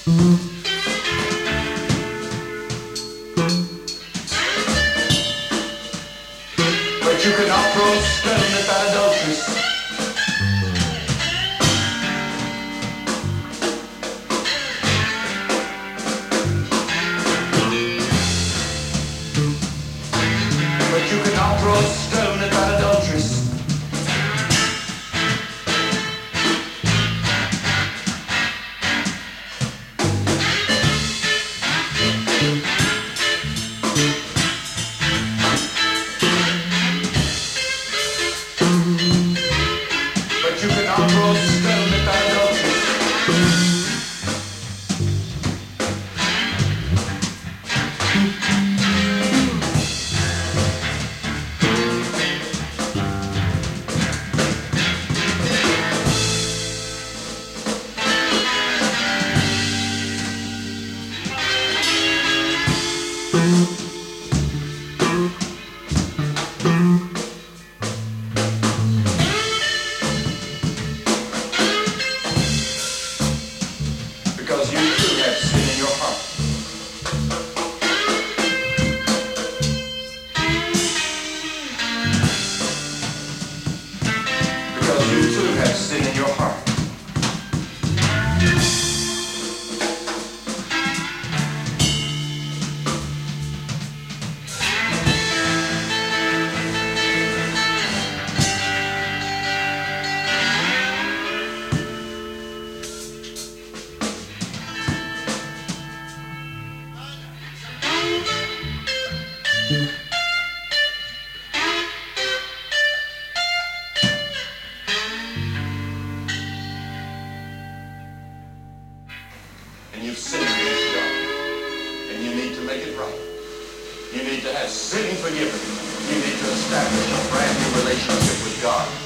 But you cannot throw a stone at that adulteress. But you cannot throw a stone at that adulteress. But you cannot throw a stone at that adulteress. Because you too have sin in your heart. Because you too have sin in your heart. And you've sinned against God. And you need to make it right. You need to have sin forgiven. You need to establish a brand new relationship with God.